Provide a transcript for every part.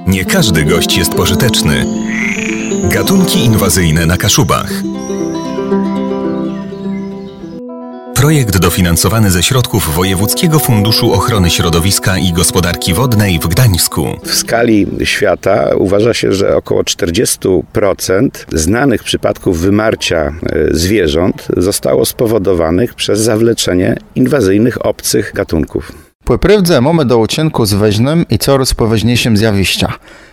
Nie każdy gość jest pożyteczny. Gatunki inwazyjne na Kaszubach. Projekt dofinansowany ze środków Wojewódzkiego Funduszu Ochrony Środowiska i Gospodarki Wodnej w Gdańsku. W skali świata uważa się, że około 40% znanych przypadków wymarcia zwierząt zostało spowodowanych przez zawleczenie inwazyjnych obcych gatunków. Poprawdza mamy do uczynku z weźnym i coraz poważniejszym zjawiska.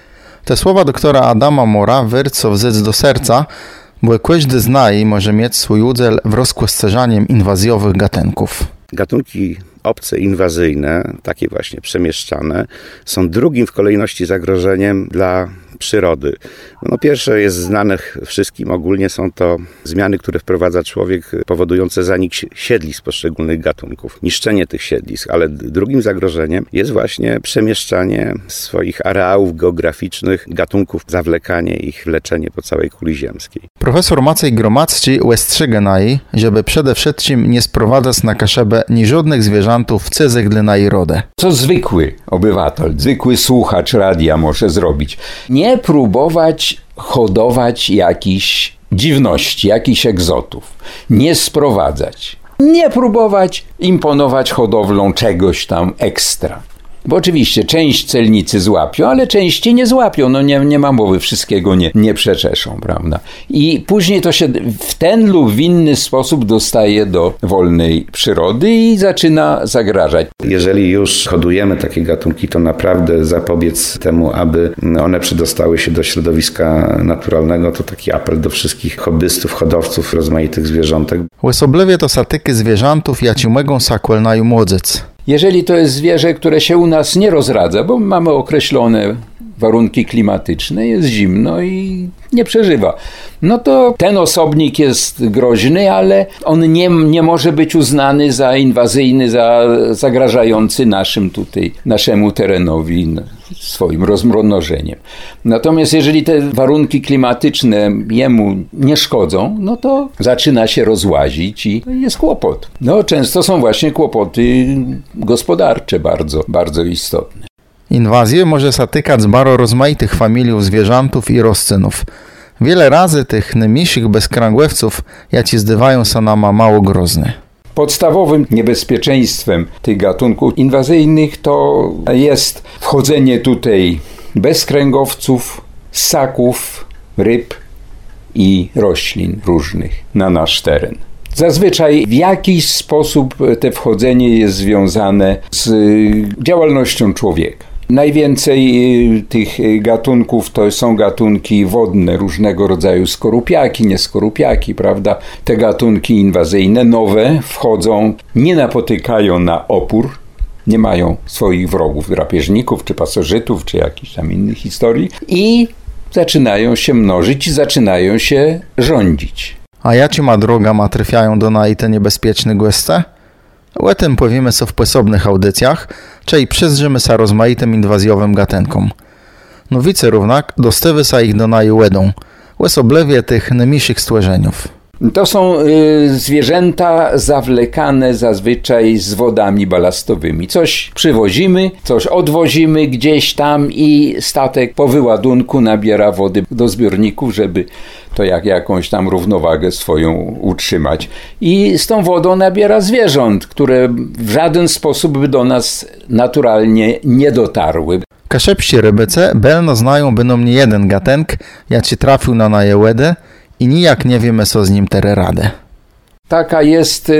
Te słowa doktora Adama Mora wyrcą wzyc do serca, bo każdy z nas może mieć swój udział w rozkłoscerzaniu inwazjowych gatunków. Gatunki obce inwazyjne, takie właśnie przemieszczane, są drugim w kolejności zagrożeniem dla przyrody. Pierwsze jest znane wszystkim, ogólnie są to zmiany, które wprowadza człowiek, powodujące zanik siedlisk poszczególnych gatunków, niszczenie tych siedlisk, ale drugim zagrożeniem jest właśnie przemieszczanie swoich areałów geograficznych gatunków, zawlekanie ich, leczenie po całej kuli ziemskiej. Profesor Maciej Gromadzki łestrzyga nai, żeby przede wszystkim nie sprowadzać na Kaszebę ni żadnych zwierzętów cizych dla nai rodę. Co zwykły obywatel, zwykły słuchacz radia może zrobić? Nie próbować hodować jakichś dziwności, jakichś egzotów. Nie sprowadzać. Nie próbować imponować hodowlą czegoś tam ekstra. Bo oczywiście część celnicy złapią, ale części nie złapią. Nie ma mowy, wszystkiego nie przeczeszą, prawda? I później to się w ten lub w inny sposób dostaje do wolnej przyrody i zaczyna zagrażać. Jeżeli już hodujemy takie gatunki, to naprawdę zapobiec temu, aby one przedostały się do środowiska naturalnego. To taki apel do wszystkich hobbystów, hodowców rozmaitych zwierzątek. Łysobliwie to satyki zwierzętów jaci mogą sakłelnaju młodzec. Jeżeli to jest zwierzę, które się u nas nie rozradza, bo mamy określone warunki klimatyczne, jest zimno i nie przeżywa, no to ten osobnik jest groźny, ale on nie może być uznany za inwazyjny, za zagrażający naszemu terenowi swoim rozmnożeniem. Natomiast jeżeli te warunki klimatyczne jemu nie szkodzą, no to zaczyna się rozłazić i jest kłopot. Często są właśnie kłopoty gospodarcze bardzo, bardzo istotne. Inwazję może satykać z bardzo rozmaitych familiów zwierzętów i roślinów. Wiele razy tych najmniejszych bezkręgłewców jaci zdywają się na mało grozny. Podstawowym niebezpieczeństwem tych gatunków inwazyjnych to jest wchodzenie tutaj bezkręgowców, ssaków, ryb i roślin różnych na nasz teren. Zazwyczaj w jakiś sposób to wchodzenie jest związane z działalnością człowieka. Najwięcej tych gatunków to są gatunki wodne, różnego rodzaju skorupiaki, nieskorupiaki, prawda? Te gatunki inwazyjne, nowe, wchodzą, nie napotykają na opór, nie mają swoich wrogów, drapieżników, czy pasożytów, czy jakichś tam innych historii i zaczynają się mnożyć i zaczynają się rządzić. A jacima drogama trafiają do nas te niebezpieczne goście? O tym powiemy co w posobnych audycjach, czyli przyzrzymy się rozmaitym inwazjowym gatunkom. Nowice równak dostawy się ich do naju łedą, łysobliwie tych najmniejszych stworzeniów. To są zwierzęta zawlekane zazwyczaj z wodami balastowymi. Coś przywozimy, coś odwozimy gdzieś tam i statek po wyładunku nabiera wody do zbiorników, żeby to jakąś tam równowagę swoją utrzymać. I z tą wodą nabiera zwierząt, które w żaden sposób by do nas naturalnie nie dotarły. Kaszepsi rybyce belno znają byną nie jeden gatunek, jaci trafił na naje łedy, i nijak nie wiemy, co z nim tere radę. Taka jest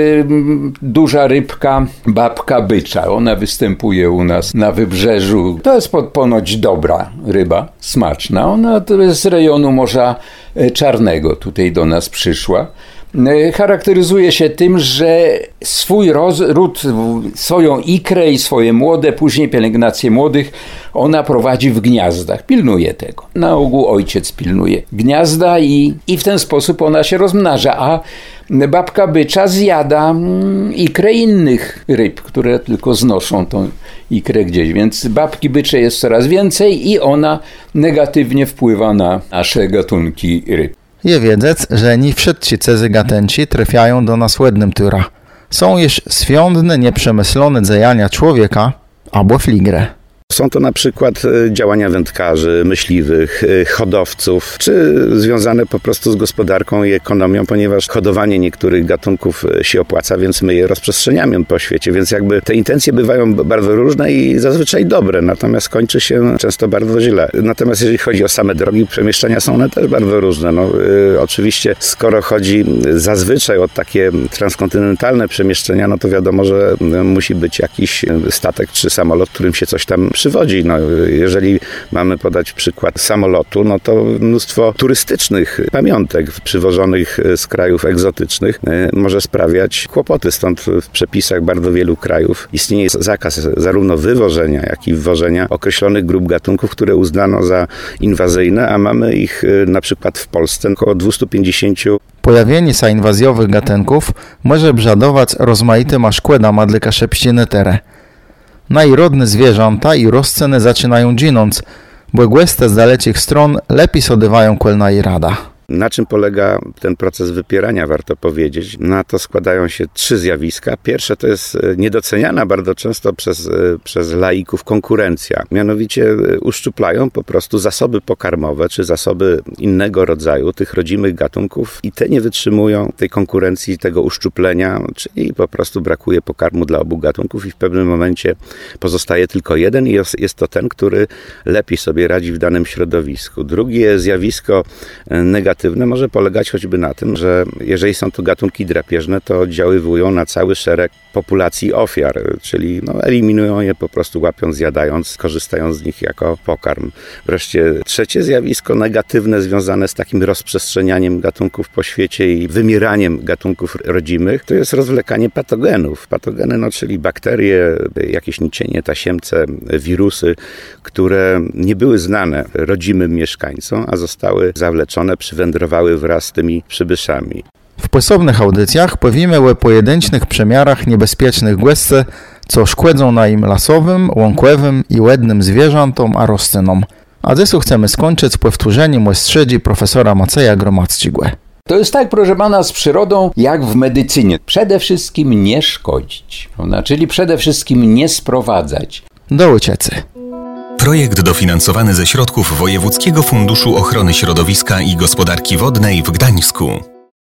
duża rybka, babka bycza. Ona występuje u nas na wybrzeżu. To jest ponoć dobra ryba, smaczna. Ona to jest z rejonu Morza Czarnego tutaj do nas przyszła. Charakteryzuje się tym, że swój ród, swoją ikrę i swoje młode, później pielęgnację młodych, ona prowadzi w gniazdach. Pilnuje tego. Na ogół ojciec pilnuje gniazda i w ten sposób ona się rozmnaża, a babka bycza zjada ikrę innych ryb, które tylko znoszą tą ikrę gdzieś. Więc babki bycze jest coraz więcej i ona negatywnie wpływa na nasze gatunki ryb. Je wiedzieć, że nie wszyscy cezy gatenci trafiają do nas łednym tyra. Są już świątne, nieprzemyślone działania człowieka albo fligre. Są to na przykład działania wędkarzy, myśliwych, hodowców, czy związane po prostu z gospodarką i ekonomią, ponieważ hodowanie niektórych gatunków się opłaca, więc my je rozprzestrzeniamy po świecie, więc jakby te intencje bywają bardzo różne i zazwyczaj dobre, natomiast kończy się często bardzo źle. Natomiast jeżeli chodzi o same drogi przemieszczania, są one też bardzo różne. Oczywiście, skoro chodzi zazwyczaj o takie transkontynentalne przemieszczenia, to wiadomo, że musi być jakiś statek czy samolot, którym się coś tam przywodzi. Jeżeli mamy podać przykład samolotu, to mnóstwo turystycznych pamiątek przywożonych z krajów egzotycznych może sprawiać kłopoty. Stąd w przepisach bardzo wielu krajów istnieje zakaz zarówno wywożenia, jak i wwożenia określonych grup gatunków, które uznano za inwazyjne, a mamy ich na przykład w Polsce około 250. Pojawienie się inwazjowych gatunków może brzadować rozmaitym szkłeda madlyka szepściny tere. Najrodne zwierzęta i rozceny zaczynają ginąć, bo głeste z dalekich stron lepiej sodywają kolna i rada. Na czym polega ten proces wypierania, warto powiedzieć? Na to składają się 3 zjawiska. Pierwsze to jest niedoceniana bardzo często przez laików konkurencja. Mianowicie uszczuplają po prostu zasoby pokarmowe, czy zasoby innego rodzaju, tych rodzimych gatunków i te nie wytrzymują tej konkurencji, tego uszczuplenia, czyli po prostu brakuje pokarmu dla obu gatunków i w pewnym momencie pozostaje tylko jeden i jest to ten, który lepiej sobie radzi w danym środowisku. Drugie zjawisko negatywne może polegać choćby na tym, że jeżeli są to gatunki drapieżne, to oddziaływują na cały szereg populacji ofiar, czyli eliminują je po prostu łapiąc, zjadając, korzystając z nich jako pokarm. Wreszcie trzecie zjawisko negatywne związane z takim rozprzestrzenianiem gatunków po świecie i wymieraniem gatunków rodzimych, to jest rozwlekanie patogenów. Patogeny, czyli bakterie, jakieś nicienie, tasiemce, wirusy, które nie były znane rodzimym mieszkańcom, a zostały zawleczone, przywędrowały wraz z tymi przybyszami. W posobnych audycjach powiemy o pojedynczych przemiarach niebezpiecznych głesce, co szkłedzą na im lasowym, łąkowym i łednym zwierzętom a roślinom. A dziś chcemy skończyć powtórzeniem ostrzedzi profesora Macieja Gromadzcigłe. To jest tak, proszę pana, z przyrodą jak w medycynie. Przede wszystkim nie szkodzić, czyli przede wszystkim nie sprowadzać. Do uciecy. Projekt dofinansowany ze środków Wojewódzkiego Funduszu Ochrony Środowiska i Gospodarki Wodnej w Gdańsku.